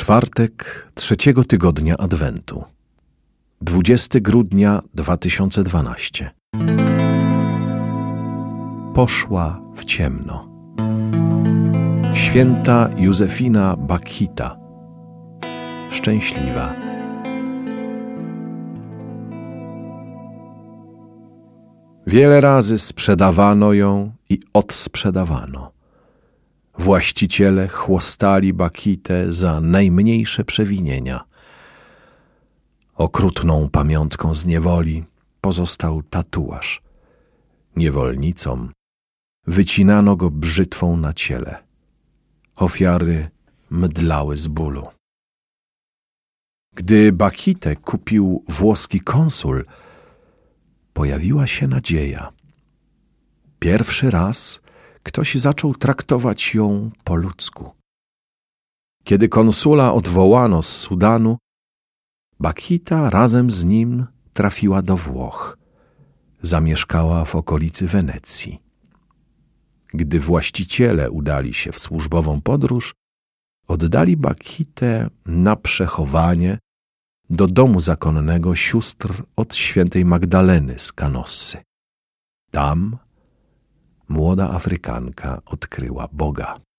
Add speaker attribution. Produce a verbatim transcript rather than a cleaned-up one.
Speaker 1: Czwartek trzeciego tygodnia Adwentu, dwudziestego grudnia dwa tysiące dwunastego. Poszła w ciemno. Święta Józefina Bakhita. Szczęśliwa. Wiele razy sprzedawano ją i odsprzedawano. Właściciele chłostali Bakhitę za najmniejsze przewinienia. Okrutną pamiątką z niewoli pozostał tatuaż. Niewolnicom wycinano go brzytwą na ciele. Ofiary mdlały z bólu. Gdy Bakhitę kupił włoski konsul, pojawiła się nadzieja. Pierwszy raz ktoś zaczął traktować ją po ludzku. Kiedy konsula odwołano z Sudanu, Bakhita razem z nim trafiła do Włoch. Zamieszkała w okolicy Wenecji. Gdy właściciele udali się w służbową podróż, oddali Bakhitę na przechowanie do domu zakonnego sióstr od świętej Magdaleny z Canossy. Tam młoda Afrykanka odkryła Boga.